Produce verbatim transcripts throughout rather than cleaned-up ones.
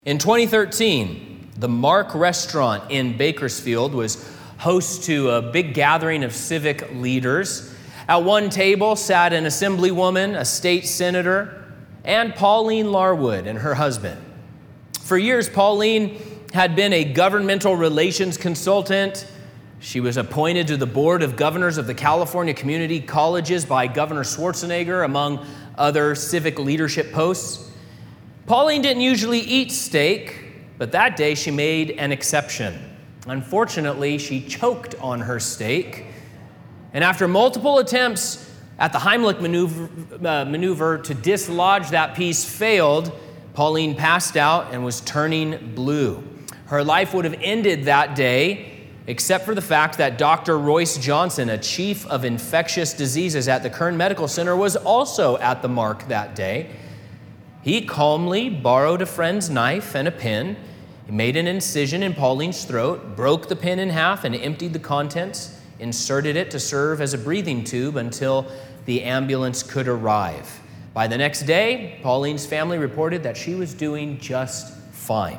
In twenty thirteen, the Mark Restaurant in Bakersfield was host to a big gathering of civic leaders. At one table sat an assemblywoman, a state senator, and Pauline Larwood and her husband. For years, Pauline had been a governmental relations consultant. She was appointed to the board of governors of the California community colleges by Governor Schwarzenegger, among other civic leadership posts. Pauline didn't usually eat steak, but that day she made an exception. Unfortunately, she choked on her steak, and after multiple attempts at the Heimlich maneuver, uh, maneuver to dislodge that piece failed, Pauline passed out and was turning blue. Her life would have ended that day, except for the fact that Doctor Royce Johnson, a chief of infectious diseases at the Kern Medical Center, was also at the Mark that day. He calmly borrowed a friend's knife and a pen. He made an incision in Pauline's throat, broke the pen in half, and emptied the contents, inserted it to serve as a breathing tube until the ambulance could arrive. By the next day, Pauline's family reported that she was doing just fine.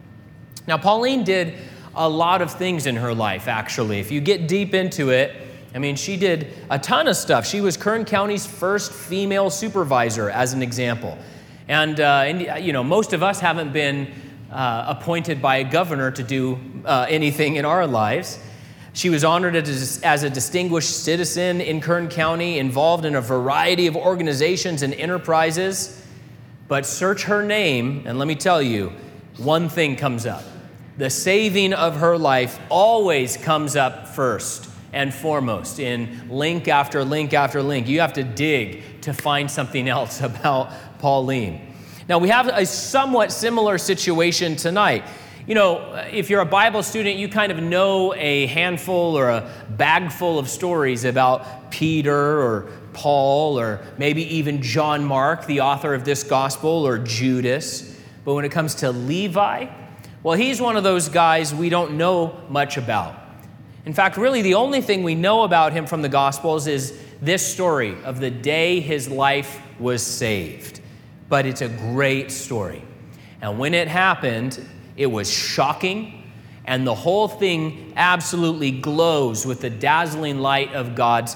Now, Pauline did a lot of things in her life, actually. If you get deep into it, I mean, she did a ton of stuff. She was Kern County's first female supervisor, as an example. And, uh, and, you know, most of us haven't been uh, appointed by a governor to do uh, anything in our lives. She was honored as, as a distinguished citizen in Kern County, involved in a variety of organizations and enterprises. But search her name, and let me tell you, one thing comes up. The saving of her life always comes up first and foremost in link after link after link. You have to dig to find something else about Pauline. Now, we have a somewhat similar situation tonight. You know, if you're a Bible student, you kind of know a handful or a bag full of stories about Peter or Paul or maybe even John Mark, the author of this gospel, or Judas. But when it comes to Levi, well, he's one of those guys we don't know much about. In fact, really the only thing we know about him from the Gospels is this story of the day his life was saved. But it's a great story. And when it happened, it was shocking, and the whole thing absolutely glows with the dazzling light of God's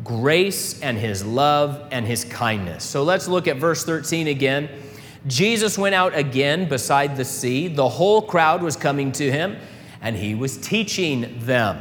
grace and his love and his kindness. So let's look at verse thirteen again. Jesus went out again beside the sea. The whole crowd was coming to him, and he was teaching them.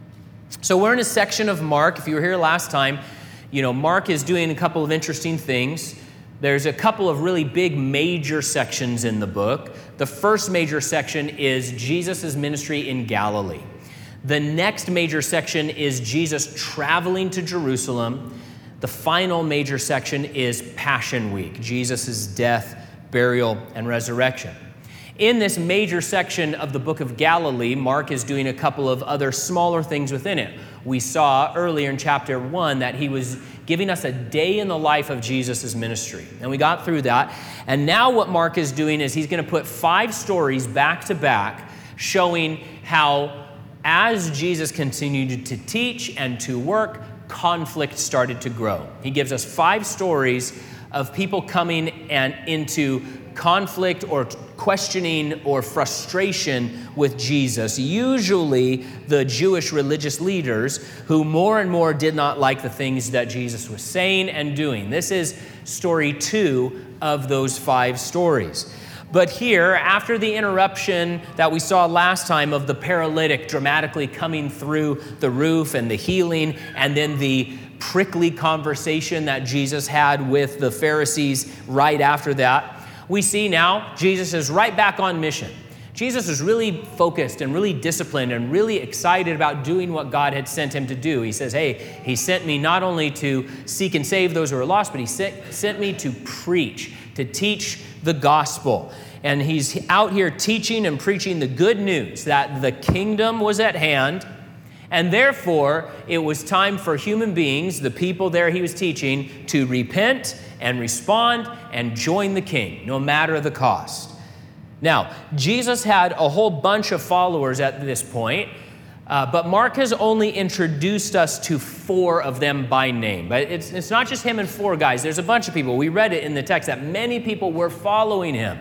So we're in a section of Mark. If you were here last time, you know, Mark is doing a couple of interesting things. There's a couple of really big major sections in the book. The first major section is Jesus' ministry in Galilee. The next major section is Jesus traveling to Jerusalem. The final major section is Passion Week, Jesus' death, burial, and resurrection. In this major section of the book of Galilee, Mark is doing a couple of other smaller things within it. We saw earlier in chapter one that he was giving us a day in the life of Jesus' ministry. And we got through that. And now what Mark is doing is he's going to put five stories back to back showing how as Jesus continued to teach and to work, conflict started to grow. He gives us five stories of people coming and into conflict or questioning or frustration with Jesus, usually the Jewish religious leaders who more and more did not like the things that Jesus was saying and doing. This is story two of those five stories. But here, after the interruption that we saw last time of the paralytic dramatically coming through the roof and the healing, and then the prickly conversation that Jesus had with the Pharisees right after that, we see now Jesus is right back on mission. Jesus is really focused and really disciplined and really excited about doing what God had sent him to do. He says, hey, he sent me not only to seek and save those who are lost, but he sent, sent me to preach, to teach the gospel. And he's out here teaching and preaching the good news that the kingdom was at hand, and therefore it was time for human beings, the people there he was teaching, to repent and respond and join the king, no matter the cost. Now, Jesus had a whole bunch of followers at this point, uh, but Mark has only introduced us to four of them by name. But it's, it's not just him and four guys. There's a bunch of people. We read it in the text that many people were following him.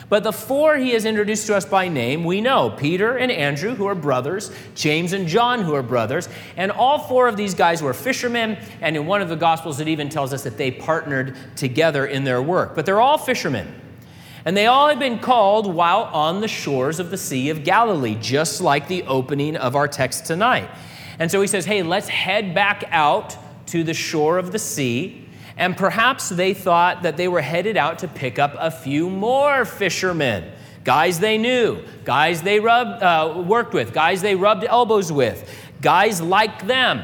But the four he has introduced to us by name, we know Peter and Andrew, who are brothers, James and John, who are brothers, and all four of these guys were fishermen, and in one of the Gospels it even tells us that they partnered together in their work. But they're all fishermen, and they all had been called while on the shores of the Sea of Galilee, just like the opening of our text tonight. And so he says, hey, let's head back out to the shore of the sea. And perhaps they thought that they were headed out to pick up a few more fishermen, guys they knew, guys they rubbed, uh, worked with, guys they rubbed elbows with, guys like them.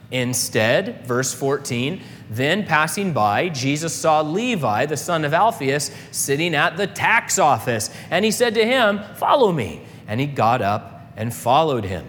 Instead, verse fourteen, then passing by, Jesus saw Levi, the son of Alphaeus, sitting at the tax office. And he said to him, follow me. And he got up and followed him.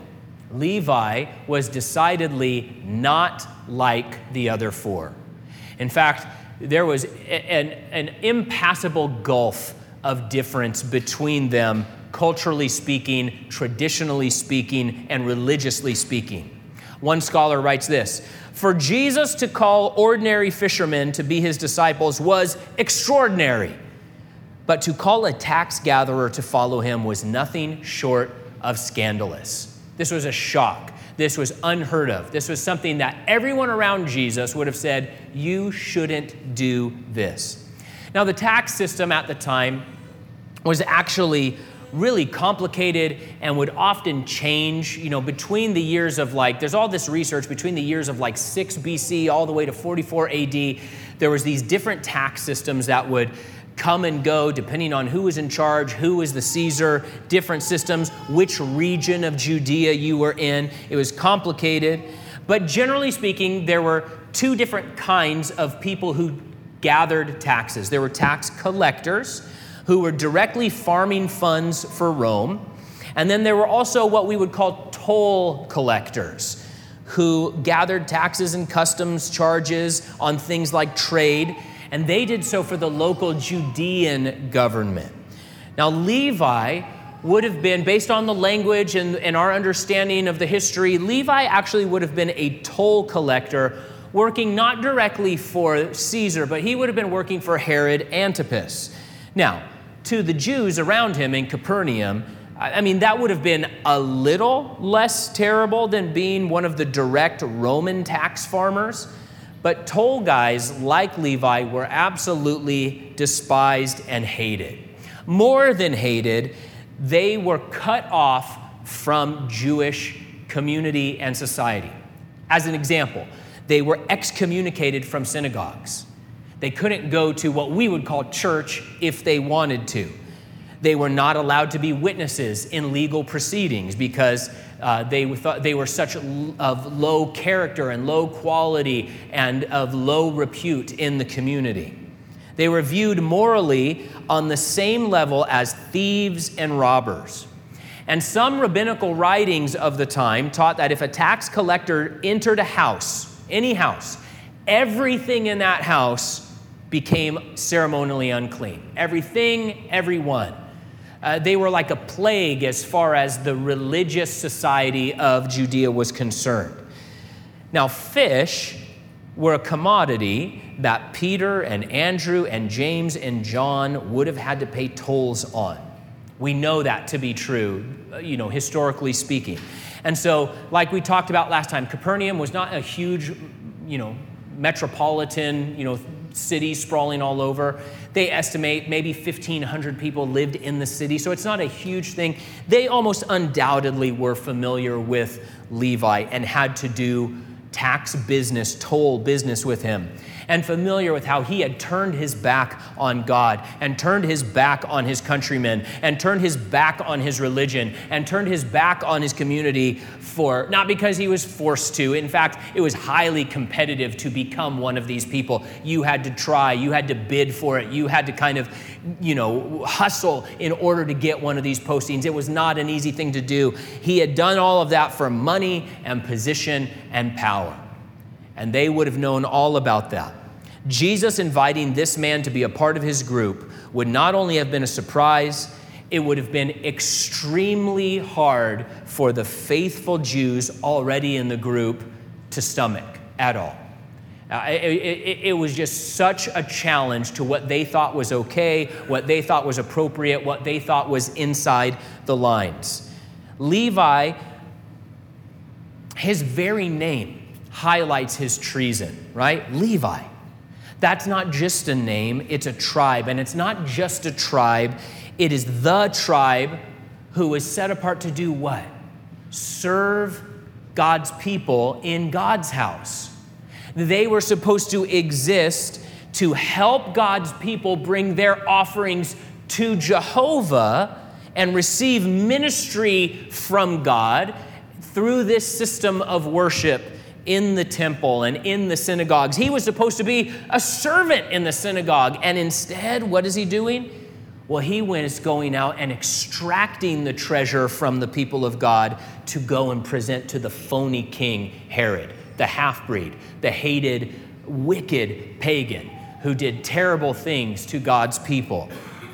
Levi was decidedly not like the other four. In fact, there was an, an impassable gulf of difference between them, culturally speaking, traditionally speaking, and religiously speaking. One scholar writes this: for Jesus to call ordinary fishermen to be his disciples was extraordinary, but to call a tax gatherer to follow him was nothing short of scandalous. This was a shock. This was unheard of. This was something that everyone around Jesus would have said, you shouldn't do this. Now, the tax system at the time was actually really complicated and would often change, you know, between the years of like, there's all this research between the years of like six B C all the way to forty-four A D. There was these different tax systems that would come and go depending on who was in charge, who was the Caesar, different systems, which region of Judea you were in. It was complicated. But generally speaking, there were two different kinds of people who gathered taxes. There were tax collectors who were directly farming funds for Rome. And then there were also what we would call toll collectors who gathered taxes and customs charges on things like trade. And they did so for the local Judean government. Now, Levi would have been, based on the language and, and our understanding of the history, Levi actually would have been a toll collector working not directly for Caesar, but he would have been working for Herod Antipas. Now, to the Jews around him in Capernaum, I mean, that would have been a little less terrible than being one of the direct Roman tax farmers. But toll guys like Levi were absolutely despised and hated. More than hated, they were cut off from Jewish community and society. As an example, they were excommunicated from synagogues. They couldn't go to what we would call church if they wanted to. They were not allowed to be witnesses in legal proceedings because uh, they thought they were such of low character and low quality and of low repute in the community. They were viewed morally on the same level as thieves and robbers. And some rabbinical writings of the time taught that if a tax collector entered a house, any house, everything in that house became ceremonially unclean. Everything, everyone. Uh, they were like a plague as far as the religious society of Judea was concerned. Now, fish were a commodity that Peter and Andrew and James and John would have had to pay tolls on. We know that to be true, you know, historically speaking. And so, like we talked about last time, Capernaum was not a huge, you know, metropolitan, you know, city sprawling all over. They estimate maybe fifteen hundred people lived in the city, so it's not a huge thing. They almost undoubtedly were familiar with Levi and had to do tax business, toll business with him, and familiar with how he had turned his back on God and turned his back on his countrymen and turned his back on his religion and turned his back on his community for, not because he was forced to. In fact, it was highly competitive to become one of these people. You had to try, you had to bid for it, you had to kind of, you know, hustle in order to get one of these postings. It was not an easy thing to do. He had done all of that for money and position and power. And they would have known all about that. Jesus inviting this man to be a part of his group would not only have been a surprise, it would have been extremely hard for the faithful Jews already in the group to stomach at all. Uh, it, it, it was just such a challenge to what they thought was okay, what they thought was appropriate, what they thought was inside the lines. Levi, his very name highlights his treason, right? Levi. That's not just a name, it's a tribe. And it's not just a tribe, it is the tribe who is set apart to do what? Serve God's people in God's house. They were supposed to exist to help God's people bring their offerings to Jehovah and receive ministry from God through this system of worship in the temple and in the synagogues. He was supposed to be a servant in the synagogue, and instead, what is he doing? Well, he was going out and extracting the treasure from the people of God to go and present to the phony king Herod, the half-breed, the hated, wicked pagan who did terrible things to God's people.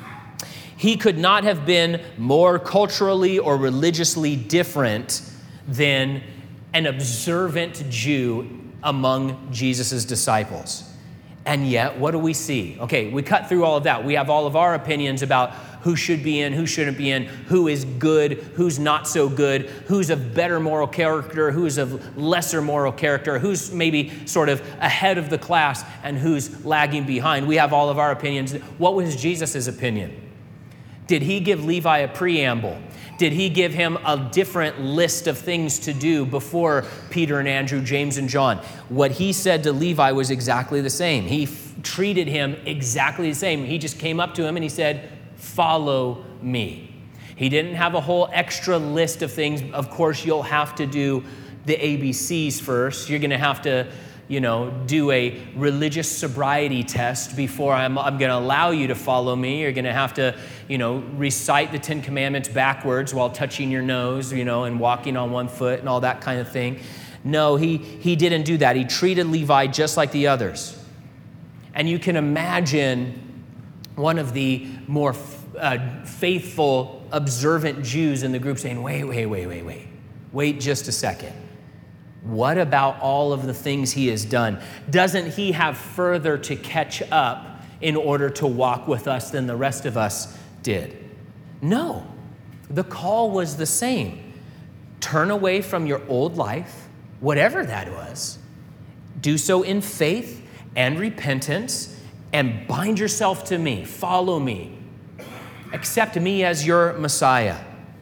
He could not have been more culturally or religiously different than an observant Jew among Jesus' disciples. And yet, what do we see? Okay, we cut through all of that. We have all of our opinions about who should be in, who shouldn't be in, who is good, who's not so good, who's of better moral character, who's of lesser moral character, who's maybe sort of ahead of the class, and who's lagging behind. We have all of our opinions. What was Jesus' opinion? Did he give Levi a preamble? Did he give him a different list of things to do before Peter and Andrew, James and John? What he said to Levi was exactly the same. He f- treated him exactly the same. He just came up to him and he said, "Follow me." He didn't have a whole extra list of things. Of course, you'll have to do the A B Cs first. You're going to have to, you know, do a religious sobriety test before I'm, I'm going to allow you to follow me. You're going to have to, you know, recite the Ten Commandments backwards while touching your nose, you know, and walking on one foot and all that kind of thing. No, he, he didn't do that. He treated Levi just like the others. And you can imagine one of the more uh, faithful, observant Jews in the group saying, wait, wait, wait, wait, wait. Wait just a second. What about all of the things he has done? Doesn't he have further to catch up in order to walk with us than the rest of us did? No, the call was the same. Turn away from your old life, whatever that was. Do so in faith and repentance and bind yourself to me. Follow me. Accept me as your Messiah.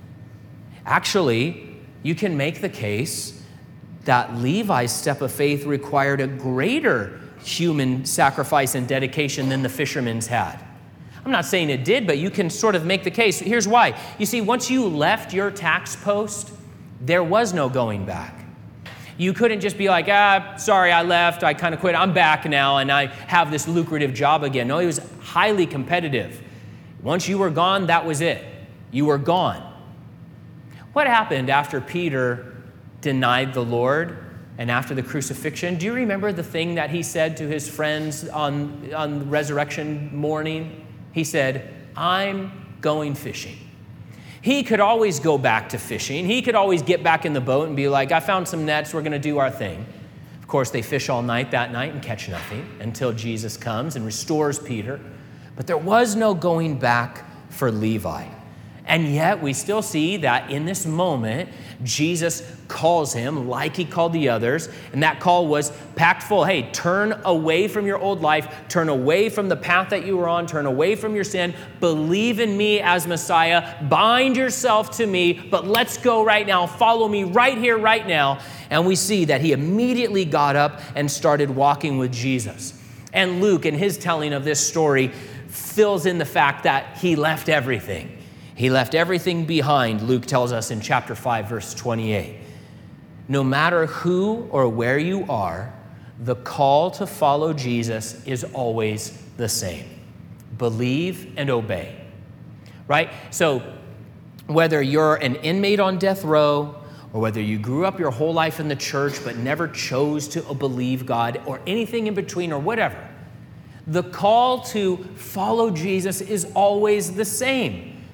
Actually, you can make the case that Levi's step of faith required a greater human sacrifice and dedication than the fishermen's had. I'm not saying it did, but you can sort of make the case. Here's why. You see, once you left your tax post, there was no going back. You couldn't just be like, ah, sorry, I left, I kind of quit, I'm back now, and I have this lucrative job again. No, it was highly competitive. Once you were gone, that was it. You were gone. What happened after Peter denied the Lord and after the crucifixion? Do you remember the thing that he said to his friends on, on resurrection morning? He said, "I'm going fishing." He could always go back to fishing. He could always get back in the boat and be like, "I found some nets, we're going to do our thing." Of course, they fish all night that night and catch nothing until Jesus comes and restores Peter. But there was no going back for Levi. And yet we still see that in this moment, Jesus calls him like he called the others. And that call was packed full. Hey, turn away from your old life. Turn away from the path that you were on. Turn away from your sin. Believe in me as Messiah. Bind yourself to me. But let's go right now. Follow me right here, right now. And we see that he immediately got up and started walking with Jesus. And Luke, in his telling of this story, fills in the fact that he left everything. He left everything behind, Luke tells us in chapter five, verse twenty-eight. No matter who or where you are, the call to follow Jesus is always the same. Believe and obey, right? So whether you're an inmate on death row, or whether you grew up your whole life in the church but never chose to believe God, or anything in between, or whatever, the call to follow Jesus is always the same.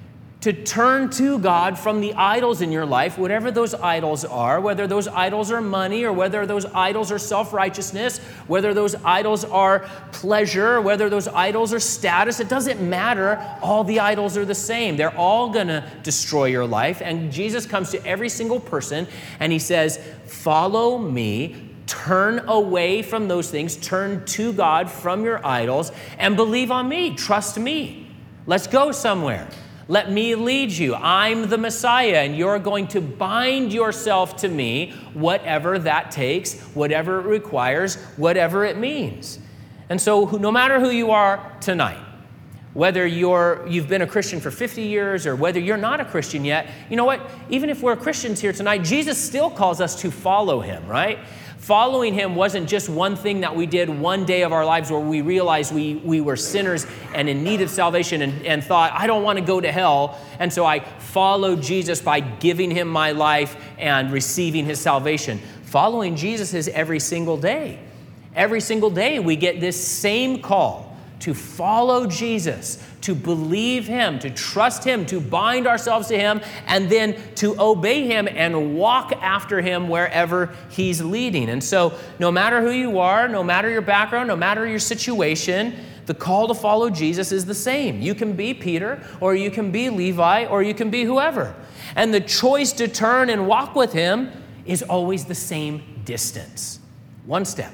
to turn to God from the idols in your life, whatever those idols are, whether those idols are money or whether those idols are self-righteousness, whether those idols are pleasure, whether those idols are status. It doesn't matter. All the idols are the same. They're all going to destroy your life. And Jesus comes to every single person and he says, follow me. Turn away from those things. Turn to God from your idols and believe on me. Trust me. Let's go somewhere. Let me lead you. I'm the Messiah, and you're going to bind yourself to me, whatever that takes, whatever it requires, whatever it means. And so no matter who you are tonight, whether you're, you've been a Christian for fifty years or whether you're not a Christian yet, you know what? Even if we're Christians here tonight, Jesus still calls us to follow him, right? Following him wasn't just one thing that we did one day of our lives where we realized we, we were sinners and in need of salvation and, and thought, I don't want to go to hell. And so I followed Jesus by giving him my life and receiving his salvation. Following Jesus is every single day. Every single day we get this same call to follow Jesus, to believe him, to trust him, to bind ourselves to him, and then to obey him and walk after him wherever he's leading. And so no matter who you are, no matter your background, no matter your situation, the call to follow Jesus is the same. You can be Peter, or you can be Levi, or you can be whoever. And the choice to turn and walk with him is always the same distance. One step.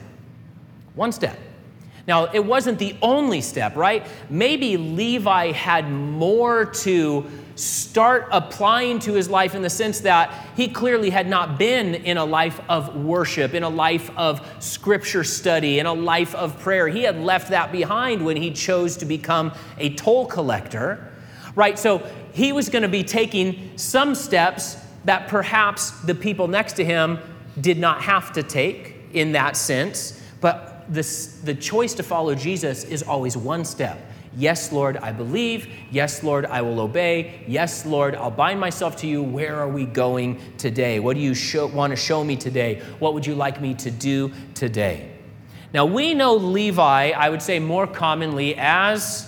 One step. Now, it wasn't the only step, right? Maybe Levi had more to start applying to his life in the sense that he clearly had not been in a life of worship, in a life of scripture study, in a life of prayer. He had left that behind when he chose to become a toll collector, right? So he was going to be taking some steps that perhaps the people next to him did not have to take in that sense, but This, the choice to follow Jesus is always one step. Yes, Lord, I believe. Yes, Lord, I will obey. Yes, Lord, I'll bind myself to you. Where are we going today? What do you show, want to show me today? What would you like me to do today? Now, we know Levi, I would say more commonly as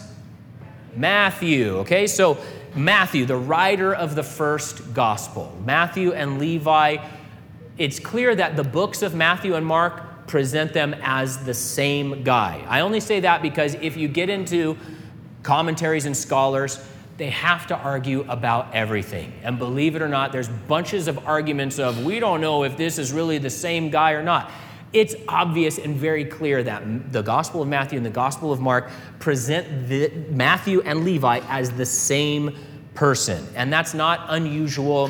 Matthew, okay? So Matthew, the writer of the first gospel. Matthew and Levi, it's clear that the books of Matthew and Mark present them as the same guy. I only say that because if you get into commentaries and scholars, they have to argue about everything. And believe it or not, there's bunches of arguments of, we don't know if this is really the same guy or not. It's obvious and very clear that the Gospel of Matthew and the Gospel of Mark present the, Matthew and Levi as the same person. And that's not unusual.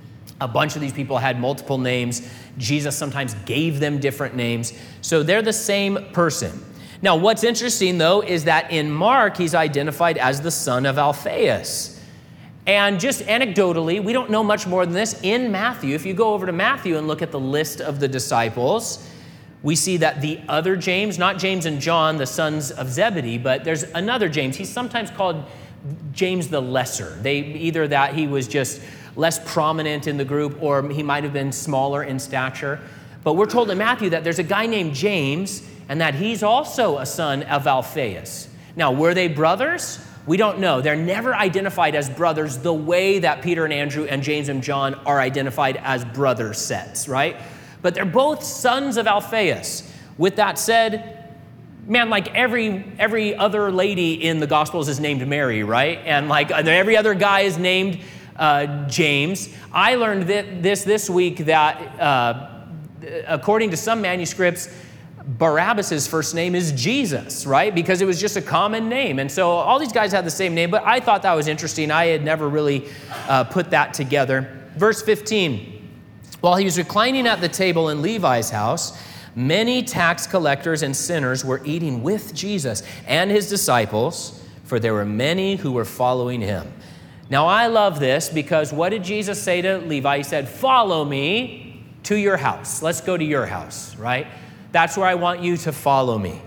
A bunch of these people had multiple names. Jesus sometimes gave them different names. So they're the same person. Now, what's interesting, though, is that in Mark, he's identified as the son of Alphaeus. And just anecdotally, we don't know much more than this. In Matthew, if you go over to Matthew and look at the list of the disciples, we see that the other James, not James and John, the sons of Zebedee, but there's another James. He's sometimes called James the Lesser. They either that he was just less prominent in the group, or he might have been smaller in stature. But we're told in Matthew that there's a guy named James, and that he's also a son of Alphaeus. Now, were they brothers? We don't know. They're never identified as brothers the way that Peter and Andrew and James and John are identified as brother sets, right? But they're both sons of Alphaeus. With that said, man, like every every other lady in the Gospels is named Mary, right? And like every other guy is named Uh, James. I learned that this this week that uh, according to some manuscripts, Barabbas' first name is Jesus, right? Because it was just a common name. And so all these guys had the same name, but I thought that was interesting. I had never really uh, put that together. Verse fifteen, while he was reclining at the table in Levi's house, many tax collectors and sinners were eating with Jesus and his disciples, for there were many who were following him. Now, I love this because what did Jesus say to Levi? He said, follow me to your house. Let's go to your house, right? That's where I want you to follow me.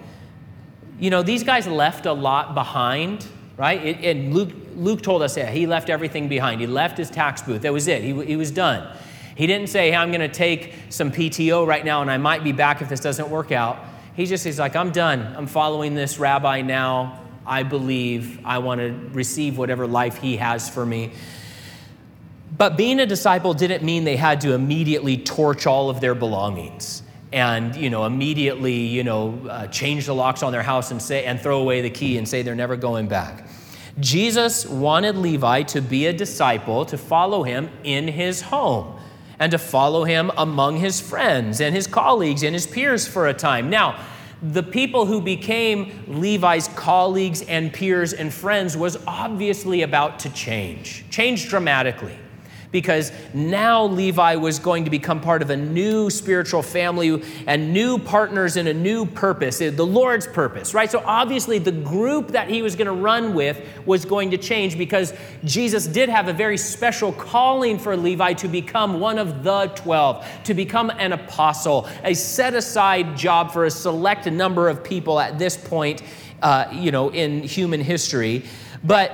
You know, these guys left a lot behind, right? It, and Luke, Luke told us that he left everything behind. He left his tax booth. That was it. He, he was done. He didn't say, hey, I'm going to take some P T O right now and I might be back if this doesn't work out. He just is like, I'm done. I'm following this rabbi now. I believe, I want to receive whatever life he has for me. But being a disciple didn't mean they had to immediately torch all of their belongings and, you know, immediately, you know, uh, change the locks on their house and say and throw away the key and say they're never going back. Jesus wanted Levi to be a disciple, to follow him in his home, and to follow him among his friends and his colleagues and his peers for a time. Now, the people who became Levi's colleagues and peers and friends was obviously about to change, change dramatically. Because now Levi was going to become part of a new spiritual family and new partners in a new purpose, the Lord's purpose, right? So obviously the group that he was going to run with was going to change, because Jesus did have a very special calling for Levi to become one of the twelve, to become an apostle, a set-aside job for a select number of people at this point, uh, you know, in human history. But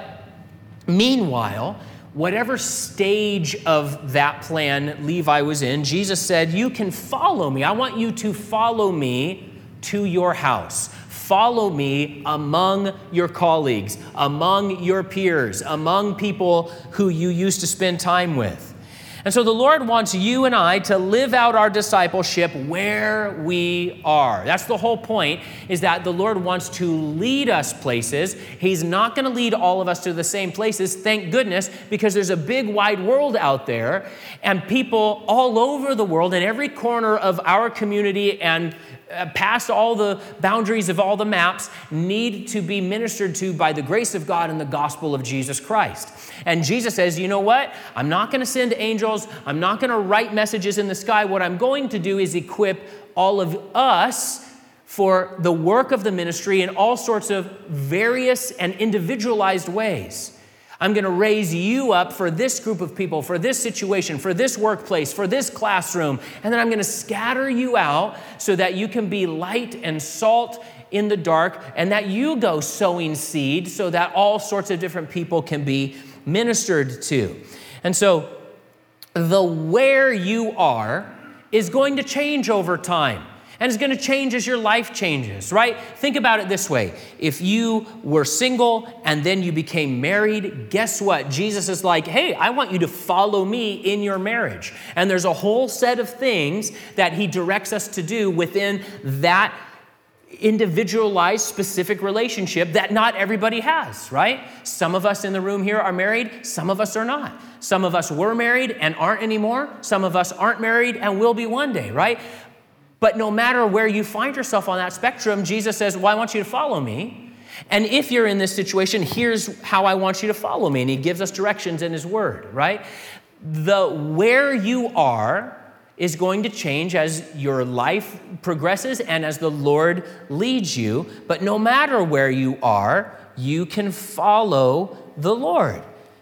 meanwhile, whatever stage of that plan Levi was in, Jesus said, you can follow me. I want you to follow me to your house. Follow me among your colleagues, among your peers, among people who you used to spend time with. And so the Lord wants you and I to live out our discipleship where we are. That's the whole point, is that the Lord wants to lead us places. He's not going to lead all of us to the same places, thank goodness, because there's a big wide world out there, and people all over the world in every corner of our community and uh, past all the boundaries of all the maps need to be ministered to by the grace of God and the gospel of Jesus Christ. And Jesus says, you know what? I'm not going to send angels. I'm not going to write messages in the sky. What I'm going to do is equip all of us for the work of the ministry in all sorts of various and individualized ways. I'm going to raise you up for this group of people, for this situation, for this workplace, for this classroom. And then I'm going to scatter you out so that you can be light and salt in the dark, and that you go sowing seed so that all sorts of different people can be ministered to. And so the where you are is going to change over time. And it's going to change as your life changes, right? Think about it this way. If you were single and then you became married, guess what? Jesus is like, hey, I want you to follow me in your marriage. And there's a whole set of things that he directs us to do within that individualized, specific relationship that not everybody has, right? Some of us in the room here are married. Some of us are not. Some of us were married and aren't anymore. Some of us aren't married and will be one day, right? But no matter where you find yourself on that spectrum, Jesus says, well, I want you to follow me. And if you're in this situation, here's how I want you to follow me. And he gives us directions in his word, right? The where you are is going to change as your life progresses and as the Lord leads you. But no matter where you are, you can follow the Lord.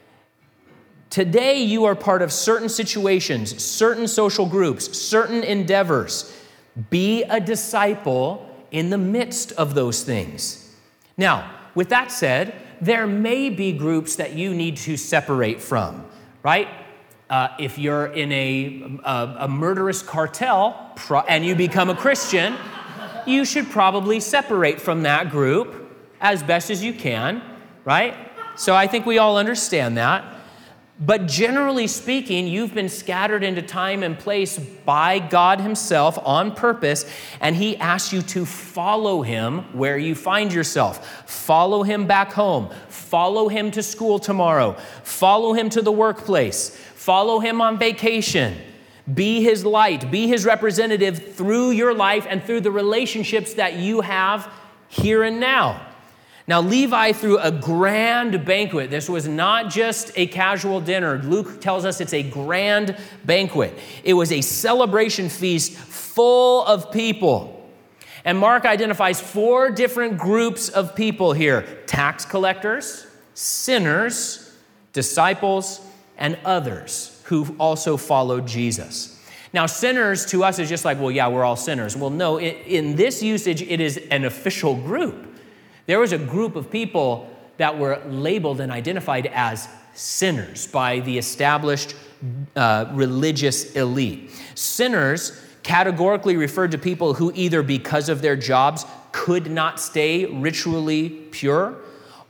Today, you are part of certain situations, certain social groups, certain endeavors. Be a disciple in the midst of those things. Now, with that said, there may be groups that you need to separate from, right? Uh, if you're in a, a, a murderous cartel pro- and you become a Christian, you should probably separate from that group as best as you can, right? So I think we all understand that. But generally speaking, you've been scattered into time and place by God himself on purpose, and he asks you to follow him where you find yourself. Follow him back home. Follow him to school tomorrow. Follow him to the workplace. Follow him on vacation. Be his light. Be his representative through your life and through the relationships that you have here and now. Now, Levi threw a grand banquet. This was not just a casual dinner. Luke tells us it's a grand banquet. It was a celebration feast full of people. And Mark identifies four different groups of people here: tax collectors, sinners, disciples, and others who also followed Jesus. Now, sinners to us is just like, well, yeah, we're all sinners. Well, no, in this usage, it is an official group. There was a group of people that were labeled and identified as sinners by the established uh, religious elite. Sinners categorically referred to people who either because of their jobs could not stay ritually pure,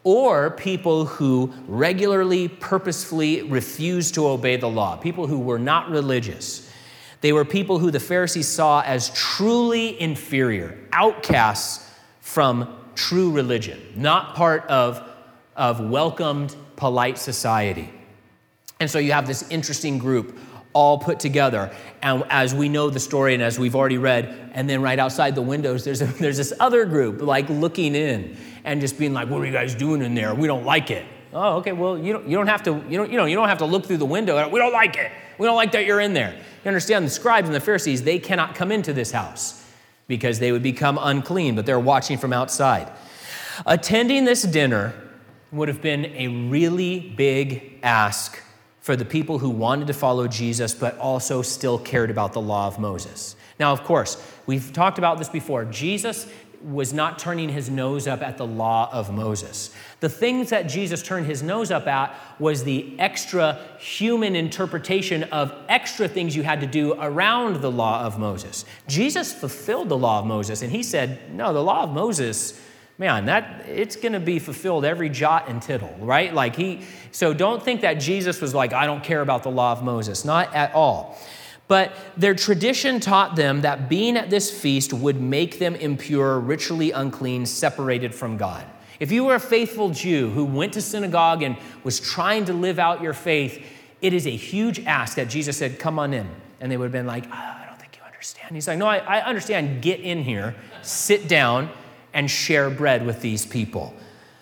or people who regularly, purposefully refused to obey the law, people who were not religious. They were people who the Pharisees saw as truly inferior, outcasts from true religion, not part of, of welcomed, polite society. And so you have this interesting group all put together. And as we know the story and as we've already read, and then right outside the windows, there's a, there's this other group like looking in and just being like, what are you guys doing in there? We don't like it. Oh, okay, well, you don't, you don't have to, you don't, you know, you don't have to look through the window. We don't like it. We don't like that you're in there. You understand, the scribes and the Pharisees, they cannot come into this house because they would become unclean, but they're watching from outside. Attending this dinner would have been a really big ask for the people who wanted to follow Jesus, but also still cared about the law of Moses. Now, of course, we've talked about this before. Jesus was not turning his nose up at the law of Moses. The things that Jesus turned his nose up at was the extra human interpretation of extra things you had to do around the law of Moses. Jesus fulfilled the law of Moses, and he said, no, the law of Moses, man, that it's going to be fulfilled every jot and tittle, right? Like he, so don't think that Jesus was like, I don't care about the law of Moses. Not at all. But their tradition taught them that being at this feast would make them impure, ritually unclean, separated from God. If you were a faithful Jew who went to synagogue and was trying to live out your faith, it is a huge ask that Jesus said, come on in. And they would have been like, oh, I don't think you understand. He's like, no, I, I understand. Get in here, sit down, and share bread with these people.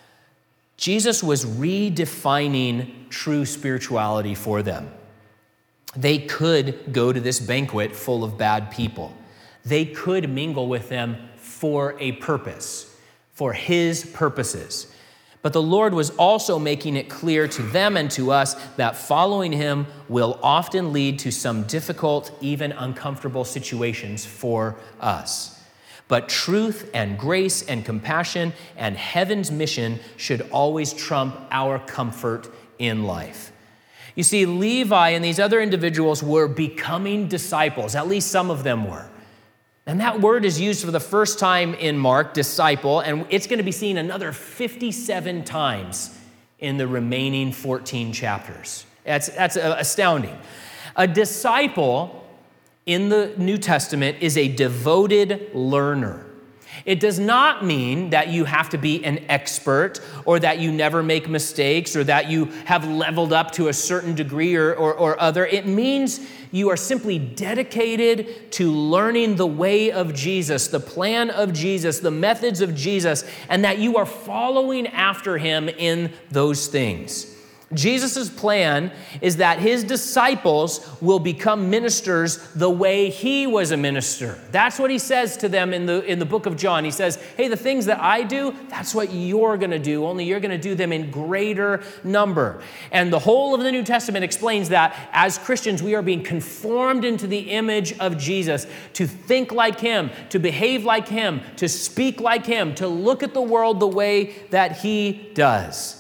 Jesus was redefining true spirituality for them. They could go to this banquet full of bad people. They could mingle with them for a purpose, for his purposes. But the Lord was also making it clear to them and to us that following him will often lead to some difficult, even uncomfortable situations for us. But truth and grace and compassion and heaven's mission should always trump our comfort in life. You see, Levi and these other individuals were becoming disciples. At least some of them were. And that word is used for the first time in Mark, disciple, and it's going to be seen another fifty-seven times in the remaining fourteen chapters. That's, that's astounding. A disciple in the New Testament is a devoted learner. It does not mean that you have to be an expert or that you never make mistakes or that you have leveled up to a certain degree or, or, or other. It means you are simply dedicated to learning the way of Jesus, the plan of Jesus, the methods of Jesus, and that you are following after him in those things. Jesus' plan is that his disciples will become ministers the way he was a minister. That's what he says to them in the, in the book of John. He says, hey, the things that I do, that's what you're going to do, only you're going to do them in greater number. And the whole of the New Testament explains that as Christians, we are being conformed into the image of Jesus, to think like him, to behave like him, to speak like him, to look at the world the way that he does.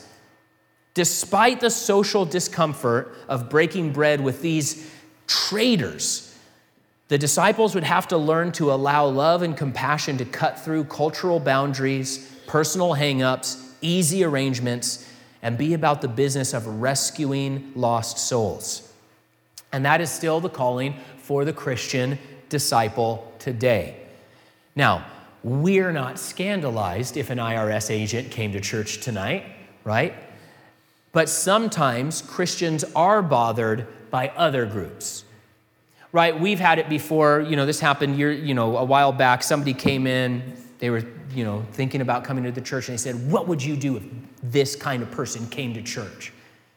Despite the social discomfort of breaking bread with these traitors, the disciples would have to learn to allow love and compassion to cut through cultural boundaries, personal hang-ups, easy arrangements, and be about the business of rescuing lost souls. And that is still the calling for the Christian disciple today. Now, we're not scandalized if an I R S agent came to church tonight, right? But sometimes Christians are bothered by other groups, right? We've had it before. You know, this happened year, you know, a while back. Somebody came in. They were, you know, thinking about coming to the church, and they said, "What would you do if this kind of person came to church?"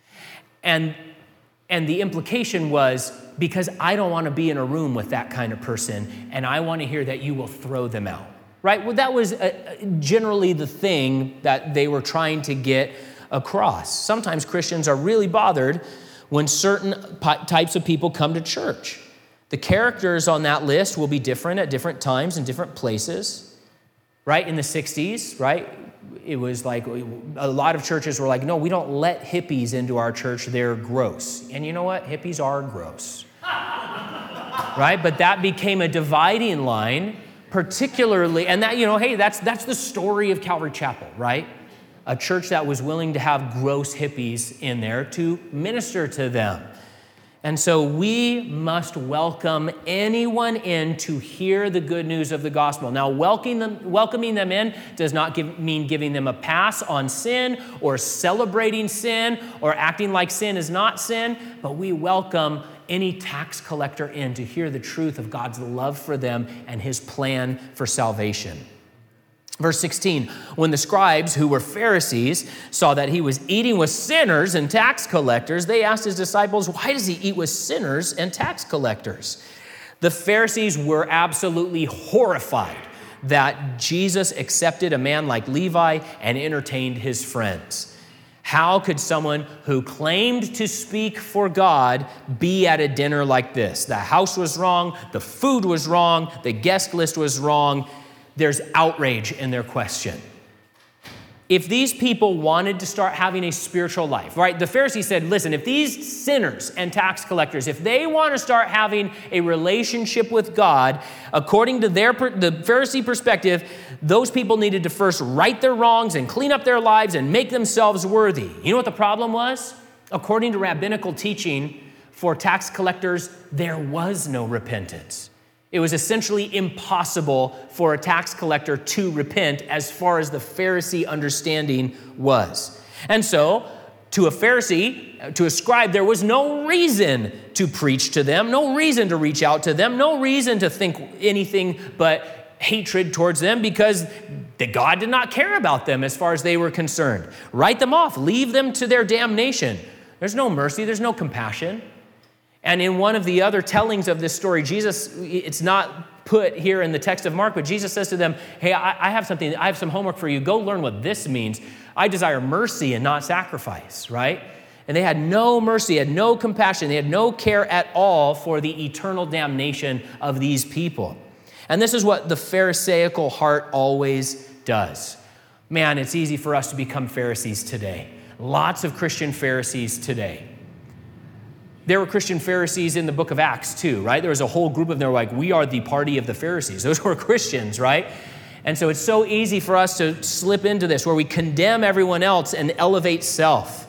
And and the implication was, because I don't want to be in a room with that kind of person, and I want to hear that you will throw them out, right? Well, that was uh, generally the thing that they were trying to get across. Sometimes Christians are really bothered when certain types of people come to church. The characters on that list will be different at different times and different places, right? In the sixties, right? It was like a lot of churches were like, no, we don't let hippies into our church. They're gross. And you know what? Hippies are gross, right? But that became a dividing line, particularly, and that, you know, hey, that's that's the story of Calvary Chapel, right? a church that was willing to have gross hippies in there to minister to them. And so we must welcome anyone in to hear the good news of the gospel. Now, welcoming them, welcoming them in does not give, mean giving them a pass on sin or celebrating sin or acting like sin is not sin, but we welcome any tax collector in to hear the truth of God's love for them and his plan for salvation. Verse sixteen, when the scribes, who were Pharisees, saw that he was eating with sinners and tax collectors, they asked his disciples, why does he eat with sinners and tax collectors? The Pharisees were absolutely horrified that Jesus accepted a man like Levi and entertained his friends. How could someone who claimed to speak for God be at a dinner like this? The house was wrong, the food was wrong, the guest list was wrong. There's outrage in their question. If these people wanted to start having a spiritual life, right? The Pharisees said, listen, if these sinners and tax collectors, if they want to start having a relationship with God, according to their the Pharisee perspective, those people needed to first right their wrongs and clean up their lives and make themselves worthy. You know what the problem was? According to rabbinical teaching, for tax collectors, there was no repentance. It was essentially impossible for a tax collector to repent as far as the Pharisee understanding was. And so, to a Pharisee, to a scribe, there was no reason to preach to them, no reason to reach out to them, no reason to think anything but hatred towards them because the God did not care about them as far as they were concerned. Write them off, leave them to their damnation. There's no mercy, there's no compassion. And in one of the other tellings of this story, Jesus, it's not put here in the text of Mark, but Jesus says to them, hey, I, I have something, I have some homework for you. Go learn what this means. I desire mercy and not sacrifice, right? And they had no mercy, had no compassion. They had no care at all for the eternal damnation of these people. And this is what the Pharisaical heart always does. Man, it's easy for us to become Pharisees today. Lots of Christian Pharisees today. There were Christian Pharisees in the book of Acts too, right? There was a whole group of them that were like, we are the party of the Pharisees. Those were Christians, right? And so it's so easy for us to slip into this where we condemn everyone else and elevate self.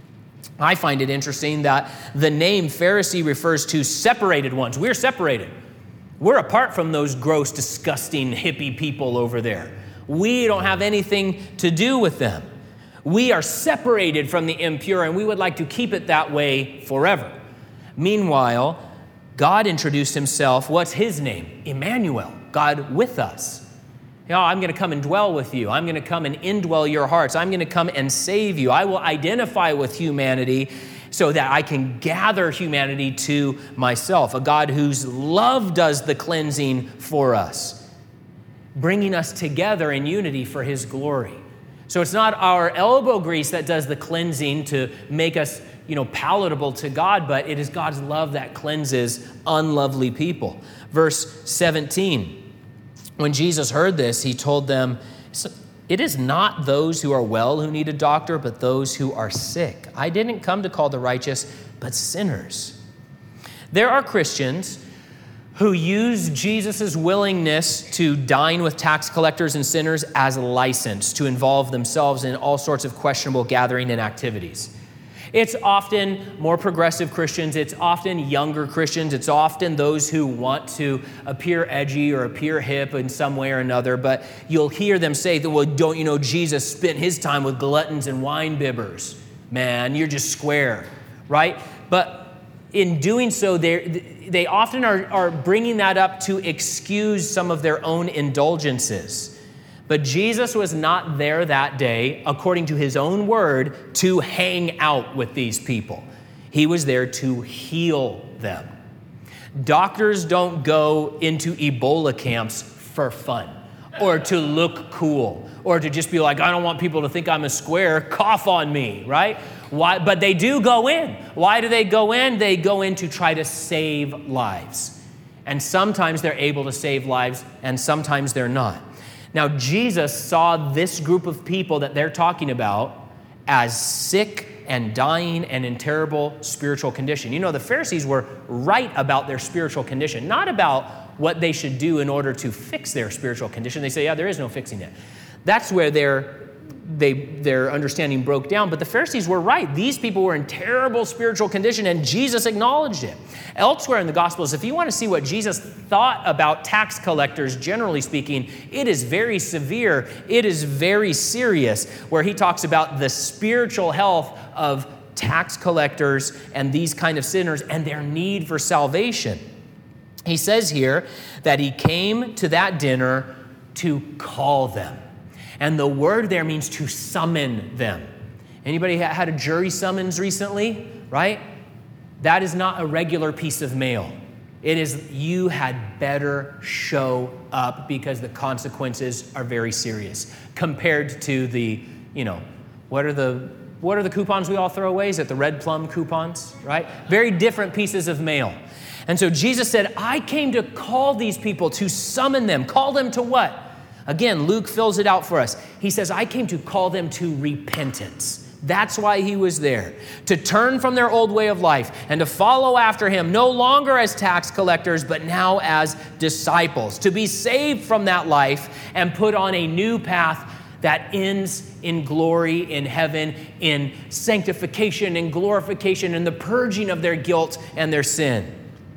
I find it interesting that the name Pharisee refers to separated ones. We're separated. We're apart from those gross, disgusting, hippie people over there. We don't have anything to do with them. We are separated from the impure, and we would like to keep it that way forever. Meanwhile, God introduced himself. What's his name? Emmanuel, God with us. You know, I'm going to come and dwell with you. I'm going to come and indwell your hearts. I'm going to come and save you. I will identify with humanity so that I can gather humanity to myself. A God whose love does the cleansing for us, bringing us together in unity for his glory. So it's not our elbow grease that does the cleansing to make us, you know, palatable to God, but it is God's love that cleanses unlovely people. Verse seventeen, when Jesus heard this, he told them, it is not those who are well who need a doctor, but those who are sick. I didn't come to call the righteous, but sinners. There are Christians who use Jesus' willingness to dine with tax collectors and sinners as a license to involve themselves in all sorts of questionable gathering and activities. It's often more progressive Christians. It's often younger Christians. It's often those who want to appear edgy or appear hip in some way or another. But you'll hear them say that, well, don't you know Jesus spent his time with gluttons and wine bibbers? Man, you're just square, right? But in doing so, they often are, are bringing that up to excuse some of their own indulgences. But Jesus was not there that day, according to his own word, to hang out with these people. He was there to heal them. Doctors don't go into Ebola camps for fun or to look cool or to just be like, I don't want people to think I'm a square, cough on me, right? Why? But they do go in. Why do they go in? They go in to try to save lives. And sometimes they're able to save lives, and sometimes they're not. Now, Jesus saw this group of people that they're talking about as sick and dying and in terrible spiritual condition. You know, the Pharisees were right about their spiritual condition, not about what they should do in order to fix their spiritual condition. They say, yeah, there is no fixing it. That's where their they their understanding broke down. But the Pharisees were right. These people were in terrible spiritual condition, and Jesus acknowledged it. Elsewhere in the Gospels, if you want to see what Jesus thought about tax collectors, generally speaking, it is very severe. It is very serious, where he talks about the spiritual health of tax collectors and these kind of sinners and their need for salvation. He says here that he came to that dinner to call them. And the word there means to summon them. Anybody had a jury summons recently, right? That is not a regular piece of mail. It is, you had better show up because the consequences are very serious compared to the, you know, what are the what are the coupons we all throw away? Is it the red plum coupons, right? Very different pieces of mail. And so Jesus said, I came to call these people, to summon them. Call them to what? Again, Luke fills it out for us. He says, I came to call them to repentance. That's why he was there, to turn from their old way of life and to follow after him, no longer as tax collectors, but now as disciples, to be saved from that life and put on a new path that ends in glory in heaven, in sanctification and glorification and the purging of their guilt and their sin.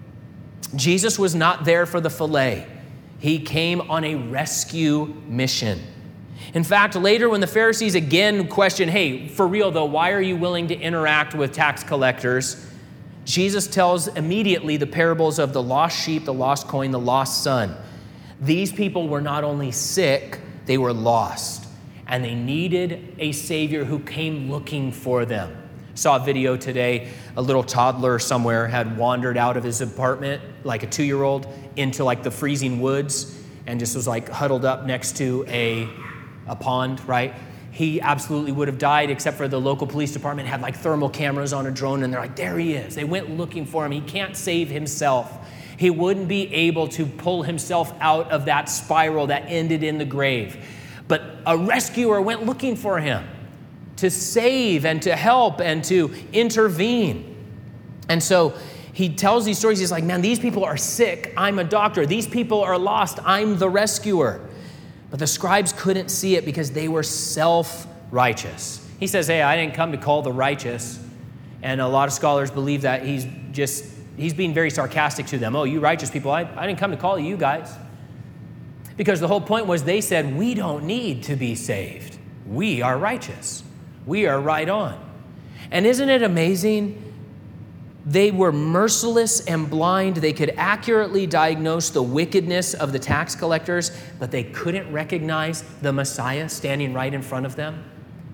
Jesus was not there for the fillet. He came on a rescue mission. In fact, later when the Pharisees again questioned, hey, for real though, why are you willing to interact with tax collectors? Jesus tells immediately the parables of the lost sheep, the lost coin, the lost son. These people were not only sick, they were lost. And they needed a Savior who came looking for them. Saw a video today, a little toddler somewhere had wandered out of his apartment, like a two-year-old, into like the freezing woods and just was like huddled up next to a, a pond, right? He absolutely would have died, except for the local police department had like thermal cameras on a drone, and they're like, there he is. They went looking for him. He can't save himself. He wouldn't be able to pull himself out of that spiral that ended in the grave. But a rescuer went looking for him to save and to help and to intervene. And so he tells these stories. He's like, man, these people are sick. I'm a doctor. These people are lost. I'm the rescuer. But the scribes couldn't see it because they were self-righteous. He says, hey, I didn't come to call the righteous. And a lot of scholars believe that he's just, he's being very sarcastic to them. Oh, you righteous people, I, I didn't come to call you guys. Because the whole point was they said, we don't need to be saved. We are righteous. We are right on. And isn't it amazing? They were merciless and blind. They could accurately diagnose the wickedness of the tax collectors, but they couldn't recognize the Messiah standing right in front of them.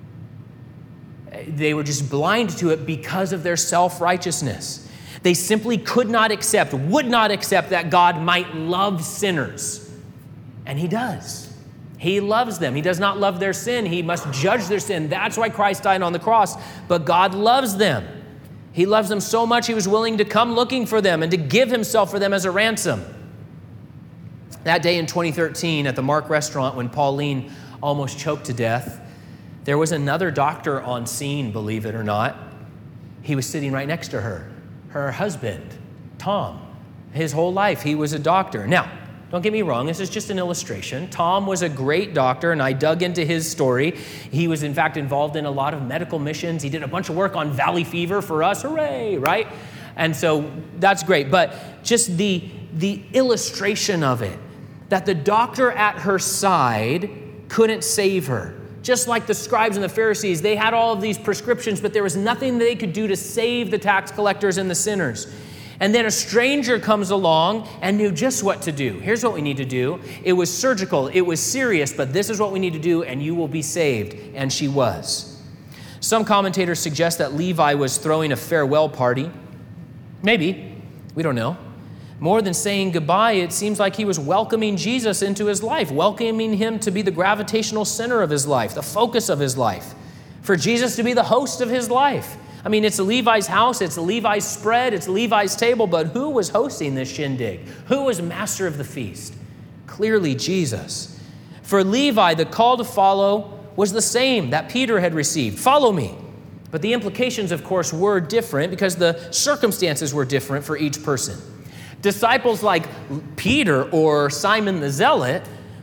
They were just blind to it because of their self-righteousness. They simply could not accept, would not accept that God might love sinners. And he does. He loves them. He does not love their sin. He must judge their sin. That's why Christ died on the cross. But God loves them. He loves them so much he was willing to come looking for them and to give himself for them as a ransom. That day in twenty thirteen at the Mark restaurant when Pauline almost choked to death, there was another doctor on scene, believe it or not. He was sitting right next to her. Her husband, Tom. His whole life he was a doctor. Now, don't get me wrong, this is just an illustration. Tom was a great doctor, and I dug into his story. He was, in fact, involved in a lot of medical missions. He did a bunch of work on valley fever for us, hooray, right? And so that's great. But just the, the illustration of it, that the doctor at her side couldn't save her. Just like the scribes and the Pharisees, they had all of these prescriptions, but there was nothing they could do to save the tax collectors and the sinners. And then a stranger comes along and knew just what to do. Here's what we need to do. It was surgical. It was serious, but this is what we need to do, and you will be saved. And she was. Some commentators suggest that Levi was throwing a farewell party. Maybe. We don't know. More than saying goodbye, it seems like he was welcoming Jesus into his life, welcoming him to be the gravitational center of his life, the focus of his life, for Jesus to be the host of his life. I mean, it's Levi's house, it's Levi's spread, it's Levi's table, but who was hosting this shindig? Who was master of the feast? Clearly Jesus. For Levi, the call to follow was the same that Peter had received. Follow me. But the implications, of course, were different because the circumstances were different for each person. Disciples like Peter or Simon the Zealot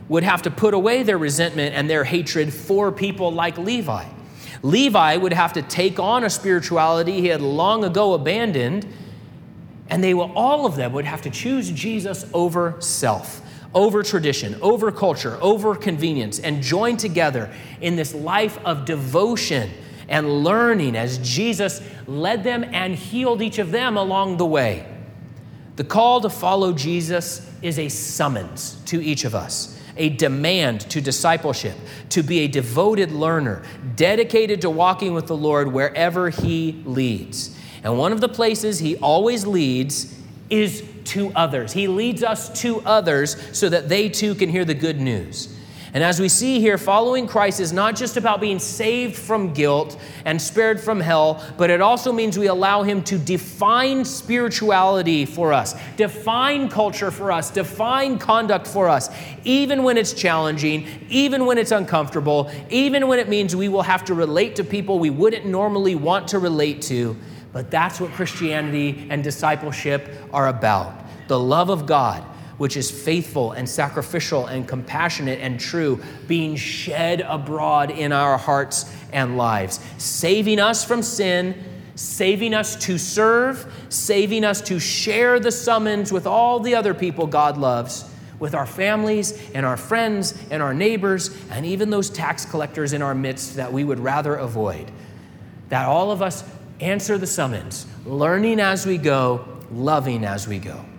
would have to put away their resentment and their hatred for people like Levi. Levi would have to take on a spirituality he had long ago abandoned, and they will, all of them would have to choose Jesus over self, over tradition, over culture, over convenience, and join together in this life of devotion and learning as Jesus led them and healed each of them along the way. The call to follow Jesus is a summons to each of us, a demand to discipleship, to be a devoted learner, dedicated to walking with the Lord wherever he leads. And one of the places he always leads is to others. He leads us to others so that they too can hear the good news. And as we see here, following Christ is not just about being saved from guilt and spared from hell, but it also means we allow him to define spirituality for us, define culture for us, define conduct for us, even when it's challenging, even when it's uncomfortable, even when it means we will have to relate to people we wouldn't normally want to relate to. But that's what Christianity and discipleship are about. The love of God, which is faithful and sacrificial and compassionate and true, being shed abroad in our hearts and lives, saving us from sin, saving us to serve, saving us to share the summons with all the other people God loves, with our families and our friends and our neighbors, and even those tax collectors in our midst that we would rather avoid. That all of us answer the summons, learning as we go, loving as we go.